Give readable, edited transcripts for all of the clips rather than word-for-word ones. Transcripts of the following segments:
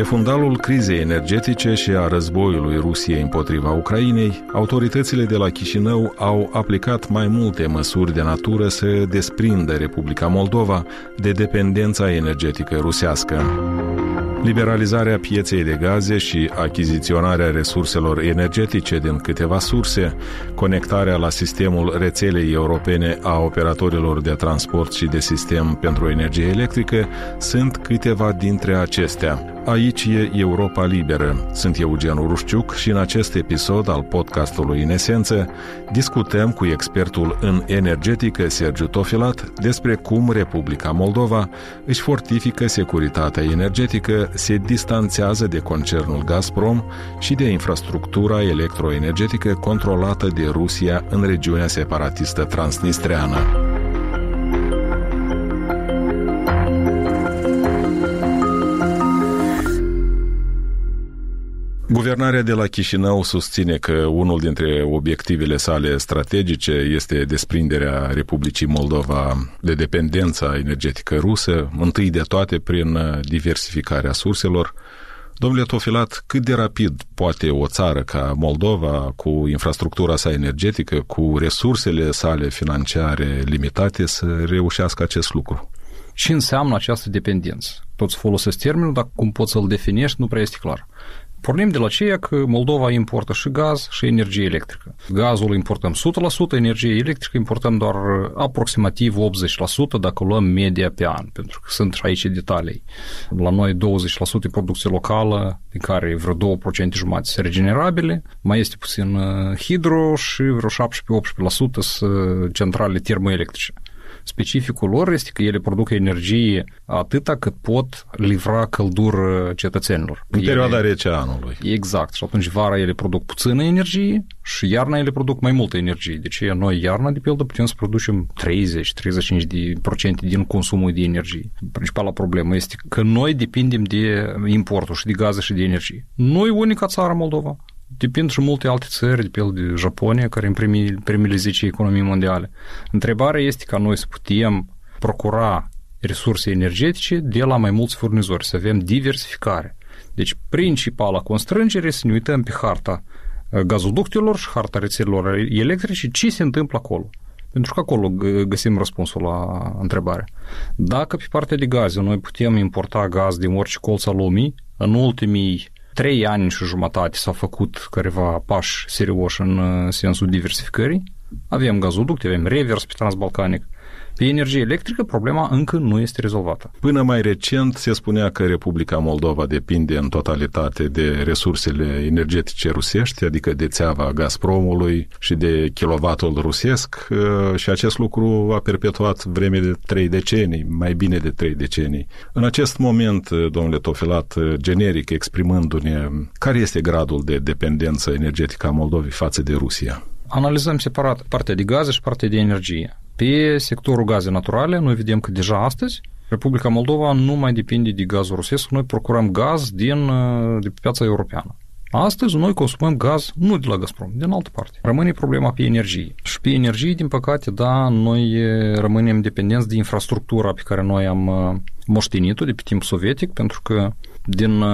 Pe fundalul crizei energetice și a războiului Rusiei împotriva Ucrainei, autoritățile de la Chișinău au aplicat mai multe măsuri de natură să desprindă Republica Moldova de dependența energetică rusească. Liberalizarea pieței de gaze și achiziționarea resurselor energetice din câteva surse, conectarea la sistemul rețelei europene a operatorilor de transport și de sistem pentru energie electrică sunt câteva dintre acestea. Aici e Europa Liberă. Sunt Eugen Urușciuc și în acest episod al podcastului În Esență discutăm cu expertul în energetică Sergiu Tofilat despre cum Republica Moldova își fortifică securitatea energetică, se distanțează de concernul Gazprom și de infrastructura electroenergetică controlată de Rusia în regiunea separatistă transnistreană. Guvernarea de la Chișinău susține că unul dintre obiectivele sale strategice este desprinderea Republicii Moldova de dependența energetică rusă, întâi de toate prin diversificarea surselor. Domnule Tofilat, cât de rapid poate o țară ca Moldova, cu infrastructura sa energetică, cu resursele sale financiare limitate, să reușească acest lucru? Ce înseamnă această dependență? Toți folosesc termenul, dar cum poți să-l definești nu prea este clar. Pornim de la ceea că Moldova importă și gaz și energie electrică. Gazul importăm 100%, energie electrică importăm doar aproximativ 80% dacă luăm media pe an, pentru că sunt aici detalii. La noi 20% e producție locală, din care vreo 2,5% sunt regenerabile, mai este puțin hidro și vreo 17-18% sunt centrale termoelectrice. Specificul lor este că ele produc energie atâta cât pot livra căldură cetățenilor. În perioada rece a anului. Exact. Și atunci vara ele produc puțină energie și iarna ele produc mai multă energie. Deci noi iarna, de pildă, putem să producem 30-35% din consumul de energie. Principala problemă este că noi depindem de importul și de gaze și de energie. Noi unica țară, Moldova. Depind și multe alte țări, de pildă de Japonia, care în primele 10 economii mondiale. Întrebarea este ca noi să putem procura resurse energetice de la mai mulți furnizori, să avem diversificare. Deci, principala constrângere să ne uităm pe harta gazoductelor și harta rețelelor electrice, ce se întâmplă acolo. Pentru că acolo găsim răspunsul la întrebare. Dacă pe partea de gaze noi putem importa gaz din orice colț al lumii, în ultimii 3 ani și jumătate s-au făcut careva pași serioși în sensul diversificării. Avem gazoducte, avem revers pe transbalcanic. Pe energie electrică problema încă nu este rezolvată. Până mai recent se spunea că Republica Moldova depinde în totalitate de resursele energetice rusești, adică de țeava Gazpromului și de kilovatul rusesc, și acest lucru a perpetuat vreme de 3 decenii, mai bine de 3 decenii. În acest moment, domnule Tofilat, generic exprimându-ne, care este gradul de dependență energetică a Moldovei față de Rusia? Analizăm separat partea de gaze și partea de energie. Pe sectorul gaze naturale, noi vedem că deja astăzi Republica Moldova nu mai depinde de gazul rusesc, noi procurăm gaz de pe piața europeană. Astăzi noi consumăm gaz nu de la Gazprom, din altă parte. Rămâne problema pe energie. Și pe energie, din păcate, da, noi rămânem dependenți de infrastructura pe care noi am moștenit-o de pe timp sovietic, pentru că din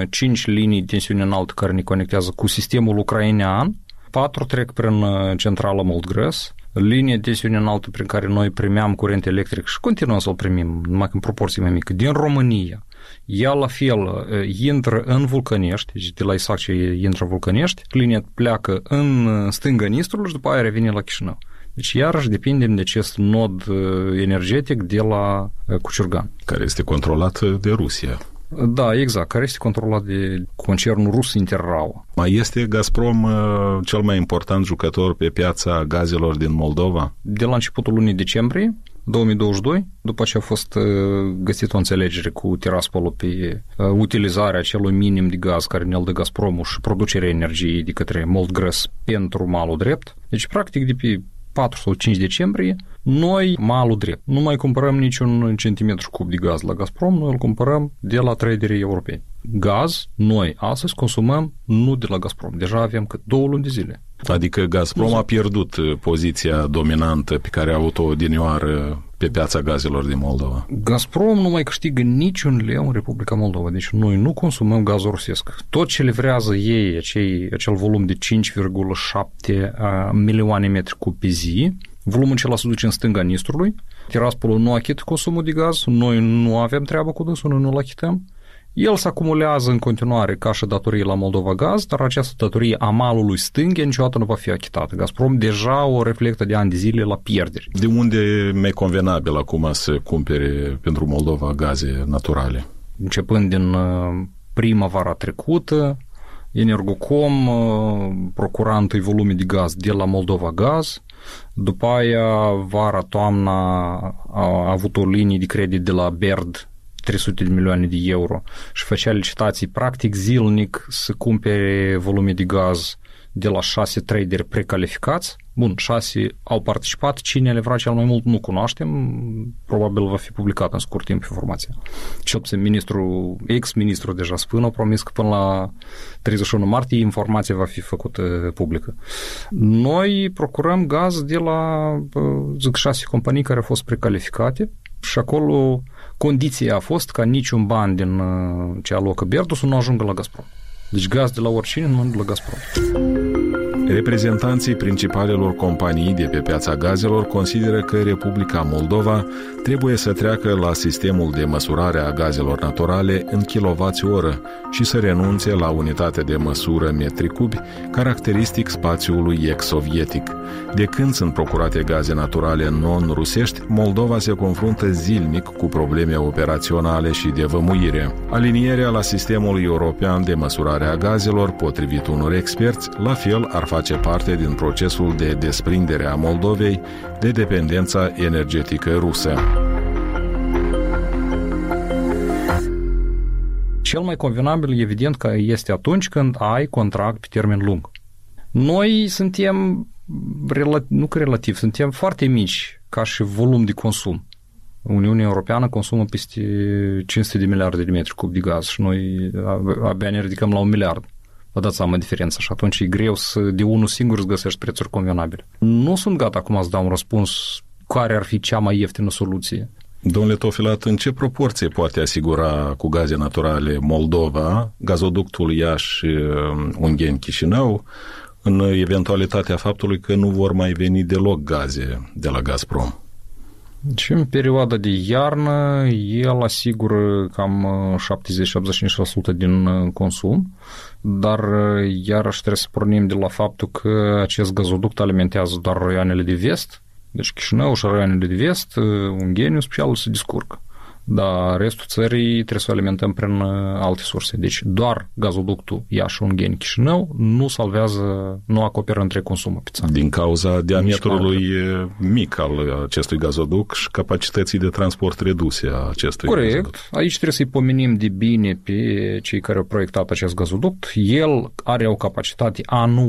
5 linii de tensiune înaltă care ne conectează cu sistemul ucrainean, 4 trec prin centrala Moldgrăs, linie de tensiune înaltă prin care noi primeam curent electric și continuăm să-l primim, numai în proporție mai mică, din România. Ea la fel intră în Vulcănești, deci de la Isac intră în Vulcănești, linia pleacă în stânga Nistrului și după aia revine la Chișinău. Deci iarăși depindem de acest nod energetic de la Cuciurgan. Care este controlat de Rusia. Da, exact, care este controlat de concernul rus Interrao. Mai este Gazprom cel mai important jucător pe piața gazelor din Moldova? De la începutul lunii decembrie 2022, după ce a fost găsit o înțelegere cu Tiraspolul pe utilizarea celui minim de gaz care ne-l dă Gazpromul și producerea energiei de către Moldgrăs pentru malul drept. Deci, practic, de pe 4 sau 5 decembrie, noi, malul drept, nu mai cumpărăm niciun centimetru cub de gaz la Gazprom, noi îl cumpărăm de la traderii europeni. Gaz, noi astăzi consumăm nu de la Gazprom, deja avem cât 2 luni de zile. Adică Gazprom a pierdut poziția dominantă pe care a avut-o odinioară pe piața gazelor din Moldova? Gazprom nu mai câștigă niciun leu în Republica Moldova, deci noi nu consumăm gazul rusesc. Tot ce livrează ei, acel volum de 5,7 milioane metri cub pe zi, volumul acela se duce în stânga Nistrului, Tiraspolul nu achită consumul de gaz, noi nu avem treabă cu dânsul, noi nu-l achităm. El se acumulează în continuare ca și datorie la Moldova Gaz, dar această datorie a malului stânge niciodată nu va fi achitată. Gazprom deja o reflectă de ani de zile la pierderi. De unde e mai convenabil acum să cumpere pentru Moldova gaze naturale? Începând din primăvara trecută, Energocom procura întâi volume de gaz de la Moldova Gaz, după aia vara-toamna a avut o linie de credit de la BERD 300 de milioane de euro și făcea licitații practic zilnic să cumpere volume de gaz de la 6 traderi precalificați. Bun, 6 au participat, cine le vrea cel mai mult nu cunoaștem, probabil va fi publicat în scurt timp informația. Cel puțin ex-ministru deja spune, a promis că până la 31 martie informația va fi făcută publică. Noi procurăm gaz de la 6 companii care au fost precalificate și acolo condiția a fost ca niciun ban din ce alocă BERD să nu ajungă la Gazprom. Deci gaz de la oricine, nu la Gazprom. Reprezentanții principalelor companii de pe piața gazelor consideră că Republica Moldova trebuie să treacă la sistemul de măsurare a gazelor naturale în kilowați-oră și să renunțe la unitatea de măsură metri cubi, caracteristic spațiului ex-sovietic. De când sunt procurate gaze naturale non-rusești, Moldova se confruntă zilnic cu probleme operaționale și de vămuire. Alinierea la sistemul european de măsurare a gazelor, potrivit unor experți, la fel ar face parte din procesul de desprindere a Moldovei de dependența energetică rusă. Cel mai convenabil, evident, că este atunci când ai contract pe termen lung. Noi suntem, suntem foarte mici ca și volum de consum. Uniunea Europeană consumă peste 500 de miliarde de metri cub de gaz și noi abia ne ridicăm la 1 miliard. Vă dați seama diferența și atunci e greu de unul singur să găsești prețuri convenabile. Nu sunt gata acum să dau un răspuns care ar fi cea mai ieftină soluție. Domnule Tofilat, în ce proporție poate asigura cu gaze naturale Moldova, gazoductul Iași-Ungheni-Chișinău, în eventualitatea faptului că nu vor mai veni deloc gaze de la Gazprom? Și în perioada de iarnă el asigură cam 70-75% din consum, dar iarăși trebuie să pornim de la faptul că acest gazoduct alimentează doar raioanele de vest, deci Chișinău și raioanele de vest, Ungheniu special se descurcă. Dar restul țării trebuie să o alimentăm prin alte surse. Deci doar gazoductul Iași-Ungheni-Chișinău nu salvează, nu acoperă între consumul pe țară. Din cauza diametrului mic al acestui gazoduct și capacității de transport reduse a acestui gazoduct. Aici trebuie să-i pomenim de bine pe cei care au proiectat acest gazoduct. El are o capacitate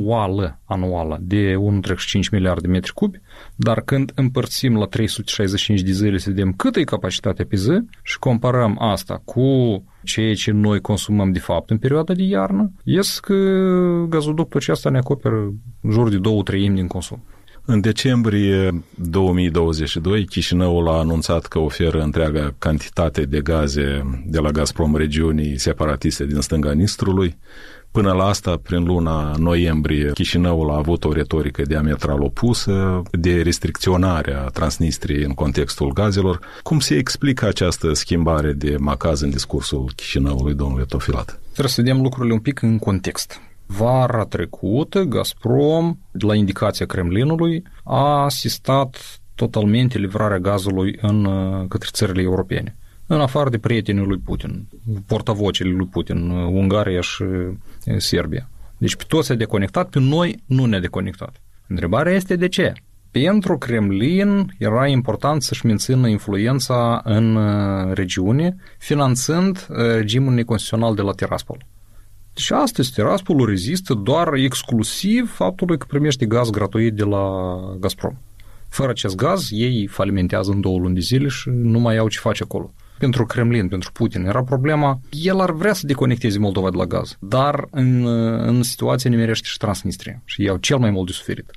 anuală de 1,5 miliarde de metri cubi, dar când împărțim la 365 de zile să vedem cât e capacitatea pe zi și comparăm asta cu ceea ce noi consumăm de fapt în perioada de iarnă, ies că gazoductul acesta ne acoperă în jur de 2/3 din consum. În decembrie 2022, Chișinăul a anunțat că oferă întreaga cantitate de gaze de la Gazprom regiunii separatiste din stânga Nistrului. Până la asta, prin luna noiembrie, Chișinăul a avut o retorică diametral opusă de restricționare a Transnistriei în contextul gazelor. Cum se explică această schimbare de macaz în discursul Chișinăului, domnule Tofilat? Trebuie să vedem lucrurile un pic în context. Vara trecută, Gazprom, de la indicația Kremlinului, a asistat totalmente livrarea gazului către țările europene, în afară de prietenii lui Putin, portavocile lui Putin, Ungaria și Serbia. Deci pe toți s-a deconectat, pe noi nu ne-a deconectat. Întrebarea este de ce? Pentru Kremlin era important să-și mențină influența în regiune, finanțând regimul neconstituțional de la Tiraspol. Deci astăzi Tiraspolul rezistă doar exclusiv faptului că primește gaz gratuit de la Gazprom. Fără acest gaz, ei falimentează în 2 luni de zile și nu mai au ce face acolo. Pentru Kremlin, pentru Putin, era problema, el ar vrea să deconecteze Moldova de la gaz, dar în situația nimerește și Transnistria și ei au cel mai mult de suferit.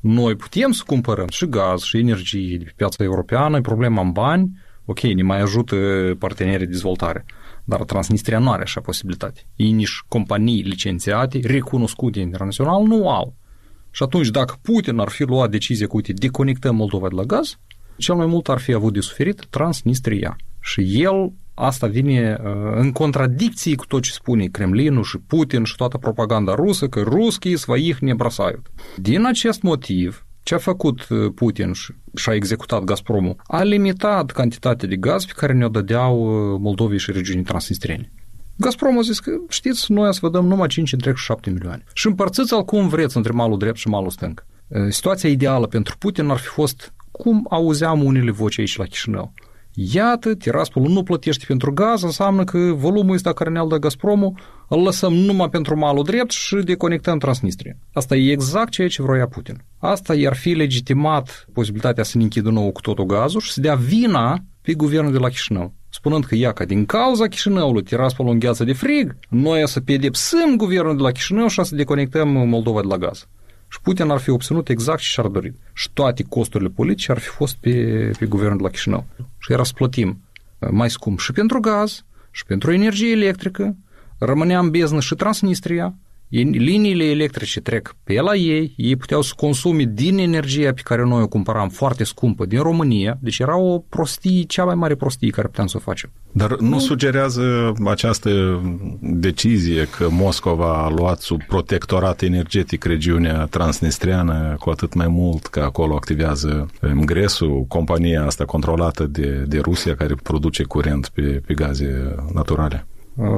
Noi putem să cumpărăm și gaz și energie de pe piața europeană, e problema în bani, ok, ne mai ajută partenerii de dezvoltare, dar Transnistria nu are așa posibilitate. Ei nici companii licențiate, recunoscute internațional, nu au. Și atunci, dacă Putin ar fi luat decizia că, uite, deconectăm Moldova de la gaz, cel mai mult ar fi avut de suferit Transnistria. Și el, asta vine în contradicție cu tot ce spune Kremlinul și Putin și toată propaganda rusă, că ruschii своих не бросают. Din acest motiv, ce a făcut Putin și a executat Gazpromul? A limitat cantitatea de gaz pe care ne-o dădeau Moldovei și regiunii transnistriene. Gazprom a zis că, știți, noi să vă dăm numai 5,7 milioane. Și împărțiți-l cum vreți între malul drept și malul stâng. Situația ideală pentru Putin ar fi fost cum auzeam unele voci aici la Chișinău. Iată, Tiraspolul nu plătește pentru gaz, înseamnă că volumul ăsta care ne-l dă Gazpromul îl lăsăm numai pentru malul drept și deconectăm Transnistria. Asta e exact ceea ce vroia Putin. Asta i-ar fi legitimat posibilitatea să ne închidă nou cu totul gazul și să dea vina pe guvernul de la Chișinău, spunând că, că din cauza Chișinăului Tiraspolul îngheață de frig, noi să pedepsim guvernul de la Chișinău și să deconectăm Moldova de la gaz. Și Putin ar fi obținut exact ce și-ar dorit. Și toate costurile politice ar fi fost pe guvernul de la Chișinău. Și era să plătim mai scump și pentru gaz, și pentru energie electrică, rămânea în beznă și Transnistria, liniile electrice trec pe la ei puteau să consume din energia pe care noi o cumpăram foarte scumpă din România, deci era o prostie, cea mai mare prostie care puteam să o facem. Dar nu sugerează această decizie că Moscova a luat sub protectorat energetic regiunea transnistriană, cu atât mai mult că acolo activează MGRES-ul, compania asta controlată de Rusia care produce curent pe gaze naturale?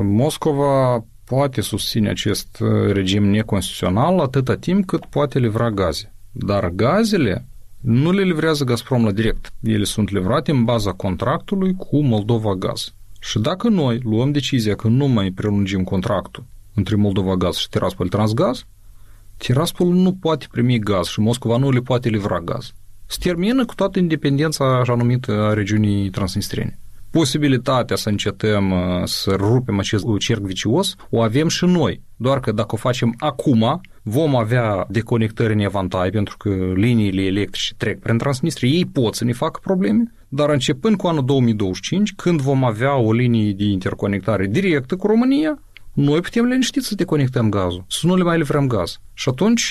Moscova poate susține acest regim neconstituțional atâta timp cât poate livra gaze. Dar gazele nu le livrează Gazprom la direct. Ele sunt livrate în baza contractului cu Moldova Gaz. Și dacă noi luăm decizia că nu mai prelungim contractul între Moldova Gaz și Tiraspol Transgaz, Tiraspol nu poate primi gaz și Moscova nu le poate livra gaz. Se termină cu toată independența așa numită a regiunii transnistriene. Posibilitatea să încetăm să rupem acest cerc vicios o avem și noi, doar că dacă o facem acum, vom avea deconectări în evantai, pentru că liniile electrice trec prin Transnistria, ei pot să ne facă probleme, dar începând cu anul 2025, când vom avea o linie de interconectare directă cu România, noi putem liniștit să deconectăm gazul, să nu le mai livrăm gaz. Și atunci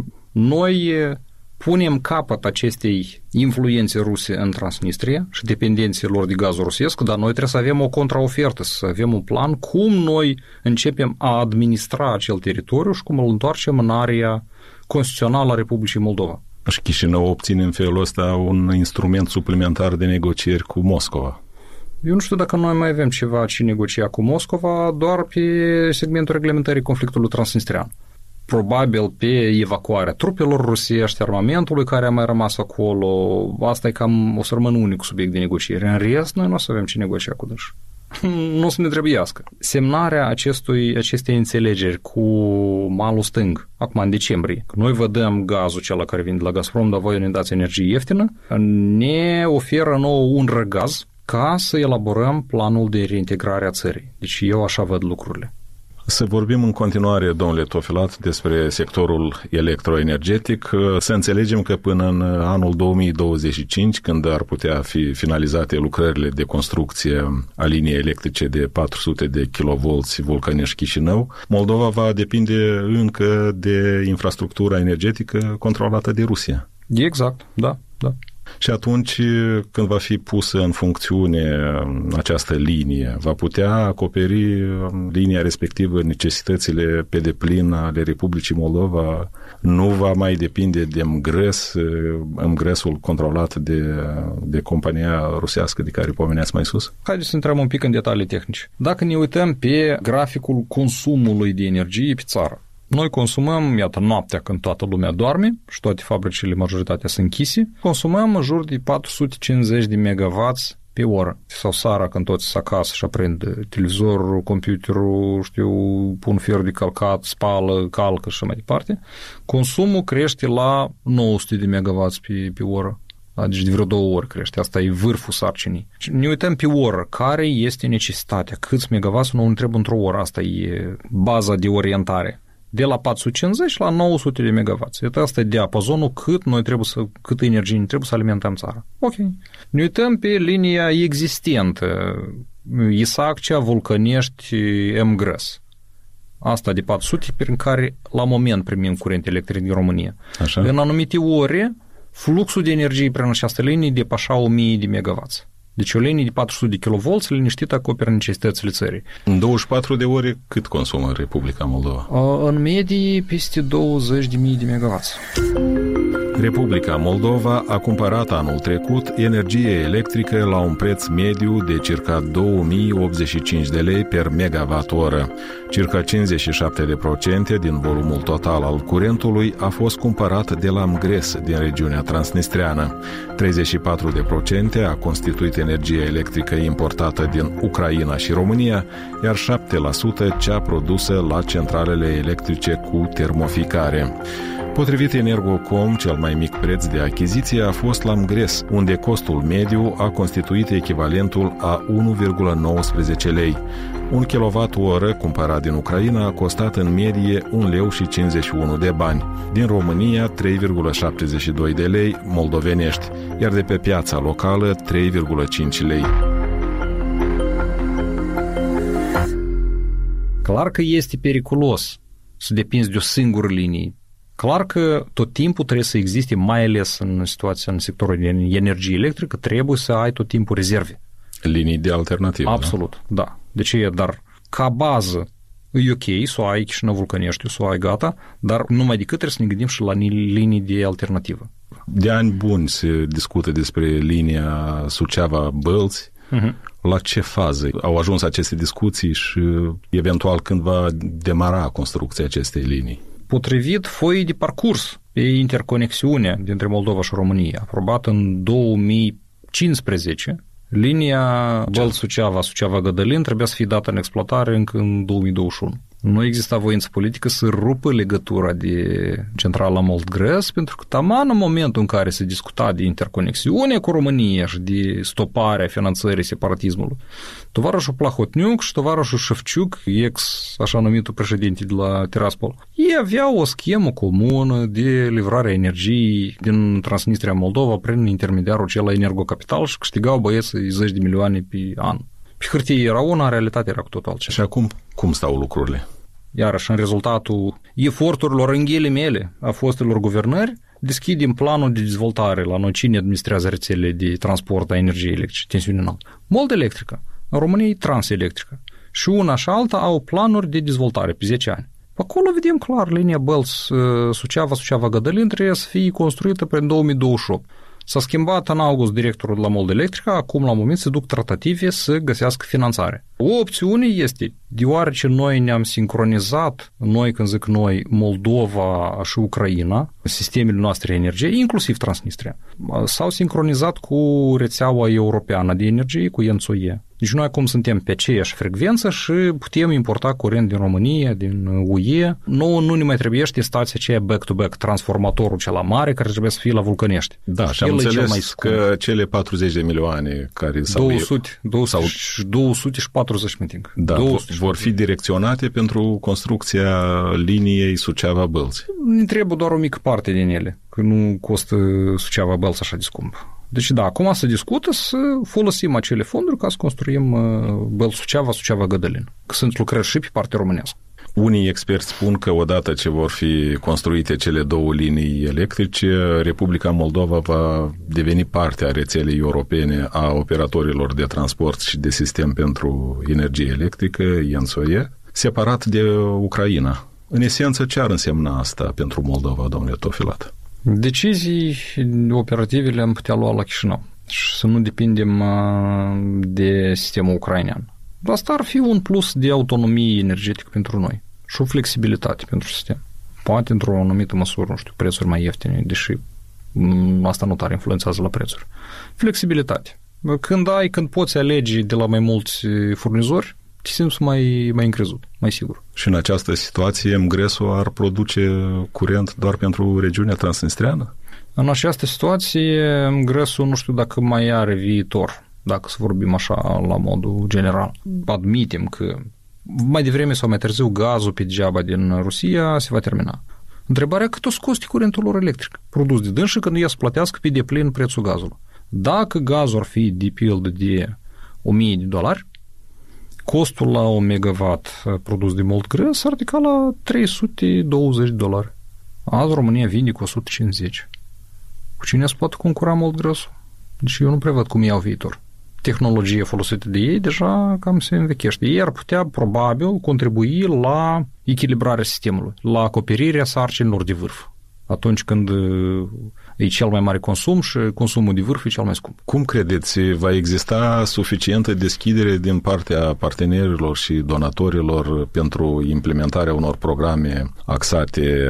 noi punem capăt acestei influențe ruse în Transnistria și dependenței lor de gazul rusesc, dar noi trebuie să avem o contraofertă, să avem un plan cum noi începem a administra acel teritoriu și cum îl întoarcem în area constituțională a Republicii Moldova. Și Chișinău obține în felul ăsta un instrument suplimentar de negocieri cu Moscova. Eu nu știu dacă noi mai avem ceva ce negocia cu Moscova, doar pe segmentul reglementării conflictului transnistrian. Probabil pe evacuarea trupelor rusești, armamentului care a mai rămas acolo. Asta e cam o să rămână unic subiect de negociere. În rest, noi nu o să avem ce negocia cu dâși. Nu o să ne trebuiască. Semnarea acestei înțelegeri cu malul stâng, acum în decembrie, că noi vă dăm gazul cel care vine de la Gazprom, dar voi ne dați energie ieftină, ne oferă nouă un răgaz ca să elaborăm planul de reintegrare a țării. Deci eu așa văd lucrurile. Să vorbim în continuare, domnule Tofilat, despre sectorul electroenergetic. Să înțelegem că până în anul 2025, când ar putea fi finalizate lucrările de construcție a liniei electrice de 400 de kV Vulcănești-Chișinău, Moldova va depinde încă de infrastructura energetică controlată de Rusia. Exact, da. Și atunci, când va fi pusă în funcțiune această linie, va putea acoperi linia respectivă necesitățile pe deplin ale Republicii Moldova? Nu va mai depinde de MGRES-ul controlat de compania rusească de care pomeneați mai sus? Haideți să intrăm un pic în detalii tehnice. Dacă ne uităm pe graficul consumului de energie pe țară, noi consumăm, iată, noaptea când toată lumea doarme și toate fabricile, majoritatea sunt închise, consumăm în jur de 450 de megawatts pe oră. Sau seara când toți sunt acasă și aprind televizorul, computerul, pun fier de călcat, spală, calcă și așa mai departe, consumul crește la 900 de megawatts pe oră. Deci de vreo 2 ori crește. Asta e vârful sarcinii. Ne uităm pe oră. Care este necesitatea? Câți megawatts nu întreb într-o oră? Asta e baza de orientare. de la 450 la 900 de megawatts. Asta e diapazonul cât energie ne trebuie să alimentăm țara. Ok. Ne uităm pe linia existentă, Isaccea, Vulcănești, MGRES. Asta de 400 prin care la moment primim curent electric din România. Așa. În anumite ore, fluxul de energie prin această linie depășea 1000 de megawatts. Deci o linie de 400 de kV liniștit acoperă necesitățile țării. În 24 de ore cât consumă Republica Moldova? În medie peste 20.000 de megawatts. Republica Moldova a cumpărat anul trecut energie electrică la un preț mediu de circa 2085 de lei per megawatt-oră. Circa 57% din volumul total al curentului a fost cumpărat de la MGRES din regiunea transnistreană. 34% a constituit energie electrică importată din Ucraina și România, iar 7% cea produsă la centralele electrice cu termoficare. Potrivit Energocom, cel mai mic preț de achiziție a fost la MGRES, unde costul mediu a constituit echivalentul a 1,19 lei. 1 kWh cumpărat din Ucraina a costat în medie 1,51 lei de bani, din România 3,72 de lei moldovenești, iar de pe piața locală 3,5 lei. Clar că este periculos să depinzi de o singură linie. Clar că tot timpul trebuie să existe, mai ales în situația în sectorul de energie electrică, trebuie să ai tot timpul rezerve. Linii de alternativă. Absolut, da. Deci dar ca bază e ok să o ai Chișinău Vulcănești, să o ai gata, dar numai decât trebuie să ne gândim și la linii de alternativă. De ani buni se discută despre linia Suceava-Bălți. La ce fază au ajuns aceste discuții și eventual când va demara construcția acestei linii? Potrivit foii de parcurs pe interconexiunea dintre Moldova și România, aprobată în 2015, linia Bălți-Suceava, Suceava-Gădălin trebuia să fie dată în exploatare încă în 2021. Nu exista voință politică să rupă legătura de centrala MOLDGRES, pentru că taman în momentul în care se discuta de interconexiune cu România și de stoparea finanțării separatismului, tovarășul Plahotniuc și tovarășul Șefciuc, așa numitul președinte de la Tiraspol, ei aveau o schemă comună de livrare a energiei din Transnistria Moldova prin intermediarul acela Energocapital și câștigau băieții 10 de milioane pe an. Pe hârtie era una, în realitate era cu totul altceva. Și acum, cum stau lucrurile? Iarăși, în rezultatul eforturilor în ghilimele a fostelor guvernări, deschidem planul de dezvoltare la noi cine administrează rețelele de transport a energiei electrice, tensiune înaltă. Mold-Electrica, în România e Transelectrica. Și una și alta au planuri de dezvoltare pe 10 ani. Pe acolo vedem clar, linia Bălți-Suceava, Suceava-Gădălin trebuie să fie construită prin 2028. S-a schimbat în august directorul de la Mold-Electrica, acum la moment se duc tratative să găsească finanțare. O opțiune este, deoarece noi ne-am sincronizat, noi când zic noi, Moldova și Ucraina, sistemele noastre energie, inclusiv Transnistria, s-au sincronizat cu rețeaua europeană de energie, cu ENTSO-E. Deci noi acum suntem pe aceeași frecvență și putem importa curent din România, din UE. Nouă nu ne mai trebuiește stația aceea back-to-back, transformatorul cela mare, care trebuie să fie la Vulcănești. Da, și am înțeles că cele 40 de milioane care s-au... 240, meeting. Da, 200. Vor fi direcționate pentru construcția liniei Suceava-Bălți. Ne trebuie doar o mică parte din ele, că nu costă Suceava-Bălți așa de scump. Deci da, acum se discută să folosim acele fonduri ca să construim Bălți-Suceava, Suceava-Gădălin. Că sunt lucrări și pe partea românească. Unii experți spun că odată ce vor fi construite cele două linii electrice, Republica Moldova va deveni parte a rețelei europene a operatorilor de transport și de sistem pentru energie electrică, ENTSO-E, separat de Ucraina. În esență, ce ar însemna asta pentru Moldova, domnule Tofilat? Decizii operative le-am putea lua la Chișinău și să nu depindem de sistemul ucrainean. Asta ar fi un plus de autonomie energetică pentru noi și o flexibilitate pentru sistem. Poate într-o anumită măsură, nu știu, prețuri mai ieftine, deși asta nu tare influențează la prețuri. Flexibilitate. Când poți alege de la mai mulți furnizori, te simți mai încrezut, mai sigur. Și în această situație MGRES-ul ar produce curent doar pentru regiunea transnistreană? În această situație MGRES-ul nu știu dacă mai are viitor, dacă să vorbim așa la modul general. Admitem că mai devreme sau mai târziu gazul pe degeaba din Rusia se va termina. Întrebarea cât o scoste curentul lor electric produs de dâns și când ea să plătească pe deplin prețul gazului. Dacă gazul ar fi de pildă de $1.000, costul la un megawatt produs de mult greu s-ar ridica la $320. Azi România vinde cu 150. Cu cine se poate concura mult grăsul? Deci eu nu prevăd cum iau viitor. Tehnologia folosită de ei deja cam se învechește. Ei ar putea probabil contribui la echilibrarea sistemului, la acoperirea sarcinilor de vârf. Atunci când e cel mai mare consum și consumul de vârf e cel mai scump. Cum credeți, va exista suficientă deschidere din partea partenerilor și donatorilor pentru implementarea unor programe axate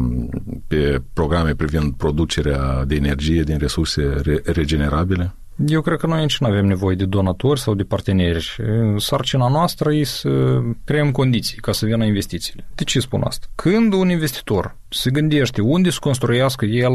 pe programe privind producerea de energie din resurse regenerabile? Eu cred că noi aici nu avem nevoie de donatori sau de parteneri. Sarcina noastră e să creăm condiții ca să vină investițiile. De ce spun asta? Când un investitor se gândește unde să construiască el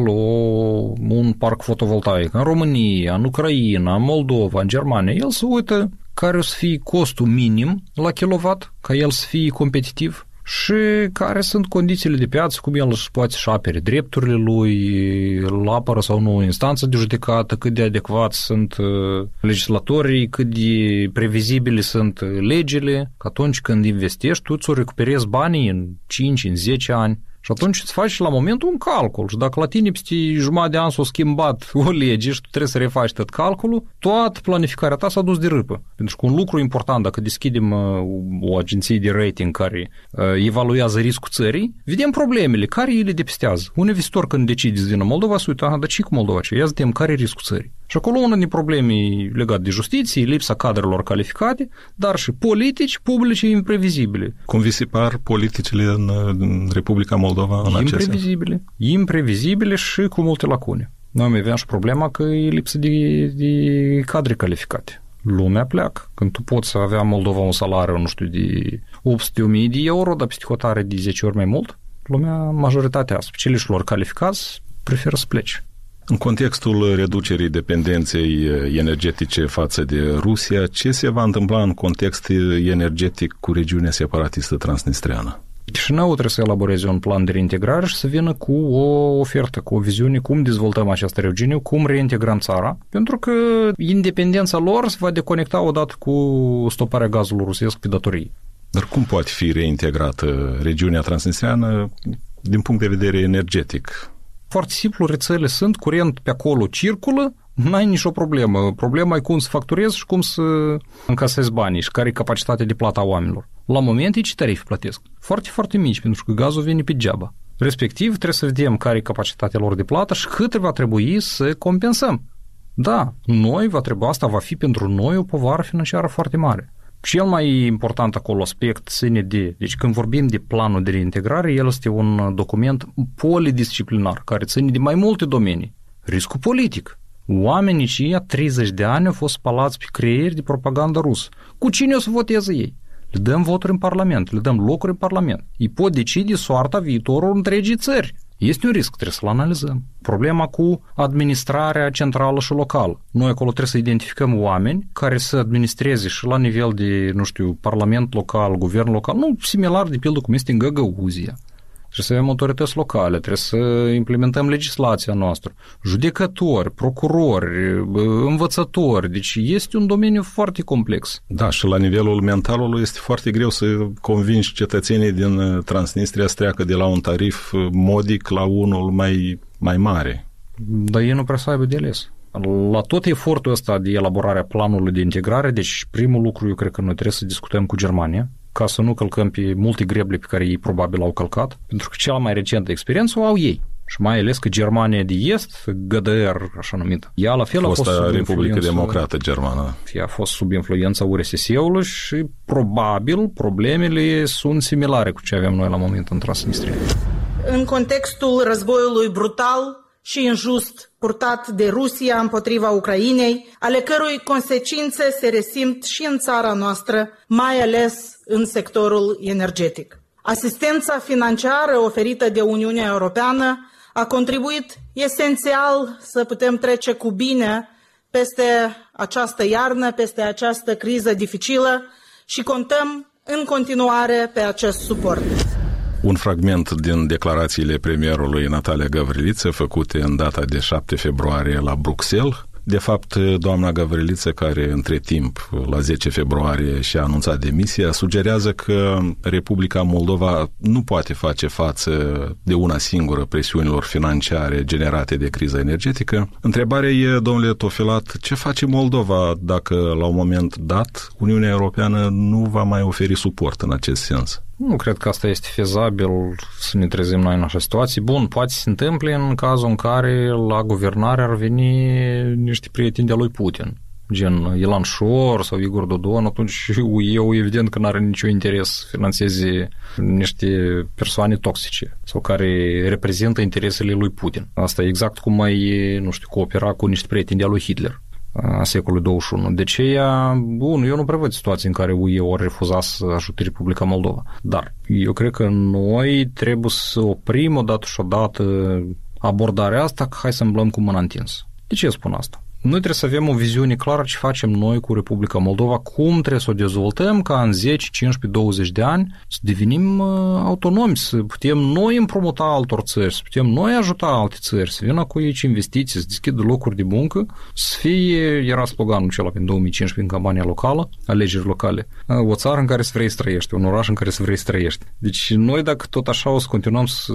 un parc fotovoltaic, în România, în Ucraina, în Moldova, în Germania, el se uită care o să fie costul minim la kilowatt, ca el să fie competitiv, și care sunt condițiile de piață, cum el își poate să apere drepturile lui, îl apără sau nu instanță de judecată, cât de adecvați sunt legislatorii, cât de previzibile sunt legile, că atunci când investești, tu ți-o recuperezi banii în 5, în 10 ani. Și atunci îți faci la momentul un calcul. Și dacă la tine peste jumătate de an s-a schimbat o lege și tu trebuie să refaci tot calculul, toată planificarea ta s-a dus de râpă. Pentru că un lucru important, dacă deschidem o agenție de rating care evaluează riscul țării, vedem problemele, care ele depistează. Un investitor când decide să vină Moldova, se uită, dar ce cu Moldova? Ia să vedem care e riscul țării. Și acolo una din probleme legate de justiție, lipsa cadrelor calificate, dar și politici publice imprevizibile. Cum vi se par politicile în Republica Moldova în acestea? Imprevizibile și cu multe lacune. Noi mai avem și problema că e lipsă de cadre calificate. Lumea pleacă. Când tu poți să avea Moldova un salariu, nu știu, de 800.000 de euro, dar peste hotare de 10 ori mai mult, lumea, majoritatea specialiștilor calificați, preferă să plece. În contextul reducerii dependenței energetice față de Rusia, ce se va întâmpla în context energetic cu regiunea separatistă transnistreană? Chișinău trebuie să elaboreze un plan de reintegrare și să vină cu o ofertă, cu o viziune cum dezvoltăm această regiune, cum reintegrăm țara, pentru că independența lor se va deconecta odată cu stoparea gazului rusesc pe datorii. Dar cum poate fi reintegrată regiunea transnistreană din punct de vedere energetic? Foarte simplu, rețele sunt, curent pe acolo circulă, n-ai nicio problemă. Problema e cum să facturezi și cum să încasezi banii și care e capacitatea de plată a oamenilor. La moment e ce tarife plătesc. Foarte, foarte mici, pentru că gazul vine pe degeaba. Respectiv, trebuie să vedem care e capacitatea lor de plată și cât va trebui să compensăm. Da, asta va fi pentru noi o povară financiară foarte mare. Cel mai important acolo aspect ține de... Deci când vorbim de planul de reintegrare, el este un document polidisciplinar, care ține de mai multe domenii. Riscul politic. Oamenii aceia 30 de ani au fost spălați pe creieri de propaganda rusă. Cu cine o să voteze ei? Le dăm voturi în Parlament, le dăm locuri în Parlament. Ei pot decide soarta viitorul întregii țări. Este un risc, trebuie să-l analizăm. Problema cu administrarea centrală și locală. Noi acolo trebuie să identificăm oameni care să administreze și la nivel de, parlament local, guvern local, similar de pildă cum este în Găgăuzia. Trebuie să avem autorități locale, trebuie să implementăm legislația noastră, judecători, procurori, învățători, deci este un domeniu foarte complex. Da, și la nivelul mentalului este foarte greu să convingi cetățenii din Transnistria să treacă de la un tarif modic la unul mai mare. Dar ei nu prea să aibă de ales. La tot efortul ăsta de elaborare a planului de integrare, deci primul lucru eu cred că noi trebuie să discutăm cu Germania, ca să nu călcăm pe multe greble pe care ei probabil au călcat, pentru că cea mai recentă experiență o au ei. Și mai ales că Germania de Est, GDR, așa numită, ea la fel a fost sub Republică Democrată Germană. Ea a fost sub influența URSS-ului și probabil problemele sunt similare cu ce avem noi la moment în Transnistria. În contextul războiului brutal și injust purtat de Rusia împotriva Ucrainei, ale cărui consecințe se resimt și în țara noastră, mai ales în sectorul energetic. Asistența financiară oferită de Uniunea Europeană a contribuit esențial să putem trece cu bine peste această iarnă, peste această criză dificilă și contăm în continuare pe acest suport. Un fragment din declarațiile premierului Natalia Gavriliță făcute în data de 7 februarie la Bruxelles. De fapt, doamna Gavriliță, care între timp, la 10 februarie, și-a anunțat demisia, sugerează că Republica Moldova nu poate face față de una singură presiunilor financiare generate de criza energetică. Întrebarea e, domnule Tofilat, ce face Moldova dacă, la un moment dat, Uniunea Europeană nu va mai oferi suport în acest sens? Nu cred că asta este fezabil să ne trezim noi în așa situație. Bun, poate se întâmple în cazul în care la guvernare ar veni niște prieteni de-a lui Putin, gen Ilan Șor sau Igor Dodon, atunci eu evident că n-are niciun interes să finanțeze niște persoane toxice sau care reprezintă interesele lui Putin. Asta e exact cum mai, coopera cu niște prieteni de-a lui Hitler a secolului 21. De aceea, bun, eu nu prevăd situații în care UE ori refuza să ajute Republica Moldova. Dar eu cred că noi trebuie să oprim odată și odată abordarea asta, că hai să îmblăm cu mâna întins. De ce spun asta? Noi trebuie să avem o viziune clară ce facem noi cu Republica Moldova, cum trebuie să o dezvoltăm ca în 10, 15, 20 de ani să devenim autonomi, să putem noi împrumuta altor țări, să putem noi ajuta alte țări, să vină cu aici investiții, să deschidă locuri de muncă, să fie, era sloganul acela prin 2015 în campania locală, alegeri locale, o țară în care să vrei să trăiești, un oraș în care să vrei să trăiești. Deci noi dacă tot așa o să continuăm să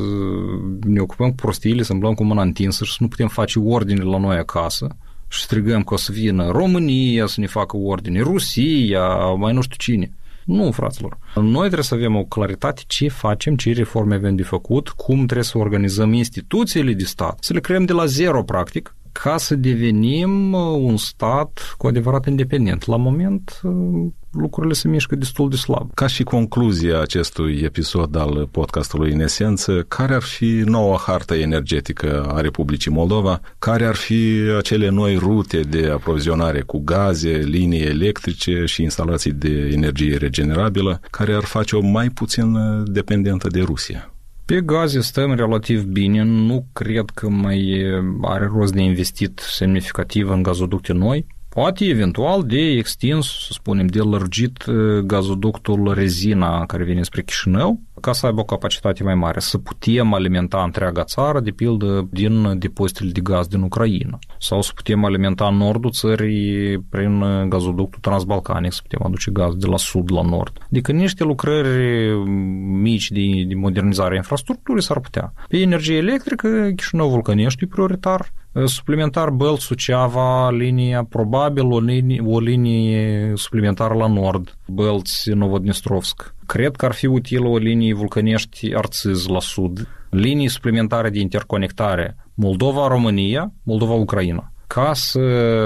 ne ocupăm cu prostiile, să îmblăm cu mâna întinsă și să nu putem face ordine la noi acasă, și strigăm că o să vină România să ne facă ordine, Rusia, mai nu știu cine. Nu, fraților. Noi trebuie să avem o claritate ce facem, ce reforme avem de făcut, cum trebuie să organizăm instituțiile de stat, să le creăm de la zero, practic, ca să devenim un stat cu adevărat independent. La moment, lucrurile se mișcă destul de slab. Ca și concluzia acestui episod al podcastului În Esență, care ar fi noua hartă energetică a Republicii Moldova? Care ar fi acele noi rute de aprovizionare cu gaze, linii electrice și instalații de energie regenerabilă, care ar face-o mai puțin dependentă de Rusia? Pe gaze stăm relativ bine, nu cred că mai are rost de investit semnificativ în gazoducte noi. Poate eventual de extins, să spunem, de lărgit gazoductul Rezina care vine spre Chișinău, ca să aibă o capacitate mai mare, să putem alimenta întreaga țară, de pildă, din depozitele de gaz din Ucraina. Sau să putem alimenta nordul țării prin gazoductul transbalcanic, să putem aduce gaz de la sud la nord. Adică niște lucrări mici de modernizare a infrastructurii s-ar putea. Pe energie electrică, Chișinău Vulcănești e prioritar. Suplimentar Bălți-Suceava, linia, probabil o linie suplimentară la nord, Bălți-Novodnistrovsk. Cred că ar fi utilă o linie Vulcănești-Arțiz la sud, linii suplimentare de interconectare Moldova-România, Moldova-Ucraina, ca să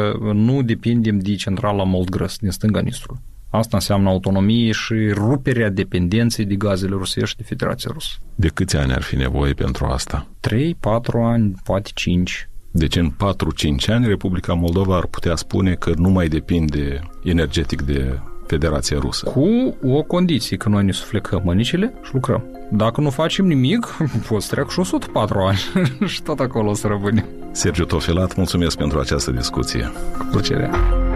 nu depindem de centrala Moldgrăs din stânga Nistrului. Asta înseamnă autonomie și ruperea dependenței de gazele rusești de Federația Rusă. De câți ani ar fi nevoie pentru asta? 3, 4 ani, poate 5. Deci în 4-5 ani Republica Moldova ar putea spune că nu mai depinde energetic de Federația Rusă. Cu o condiție, că noi ne suflecăm mânicile și lucrăm. Dacă nu facem nimic, poți să trec și 104 ani și tot acolo o să rămânem. Sergiu Tofilat, mulțumesc pentru această discuție. Cu plăcere.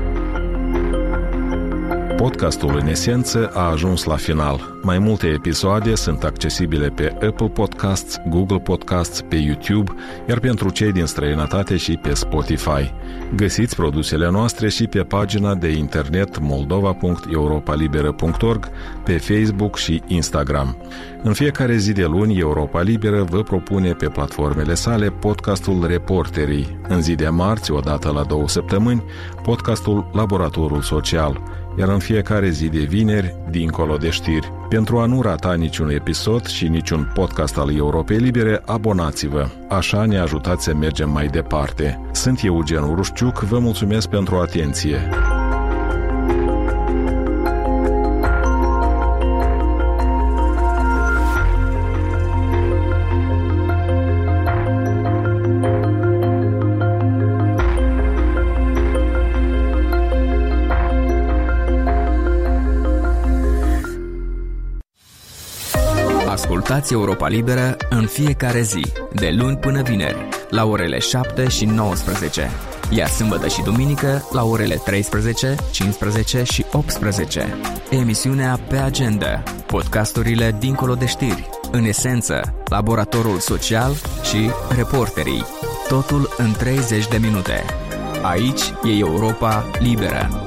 Podcastul În Esență a ajuns la final. Mai multe episoade sunt accesibile pe Apple Podcasts, Google Podcasts, pe YouTube, iar pentru cei din străinătate și pe Spotify. Găsiți produsele noastre și pe pagina de internet moldova.europalibera.org, pe Facebook și Instagram. În fiecare zi de luni, Europa Liberă vă propune pe platformele sale podcastul Reporterii. În zi de marți, o dată la 2 săptămâni, podcastul Laboratorul Social. Iar în fiecare zi de vineri, dincolo de știri. Pentru a nu rata niciun episod și niciun podcast al Europei Libere, abonați-vă. Așa ne ajutați să mergem mai departe. Sunt Eugen Urușciuc, vă mulțumesc pentru atenție. Ascultați Europa Liberă în fiecare zi, de luni până vineri, la orele 7 și 19. iar sâmbătă și duminică la orele 13, 15 și 18. Emisiunea Pe Agenda, podcasturile dincolo de știri, în esență, laboratorul social și reporterii. Totul în 30 de minute. Aici e Europa Liberă.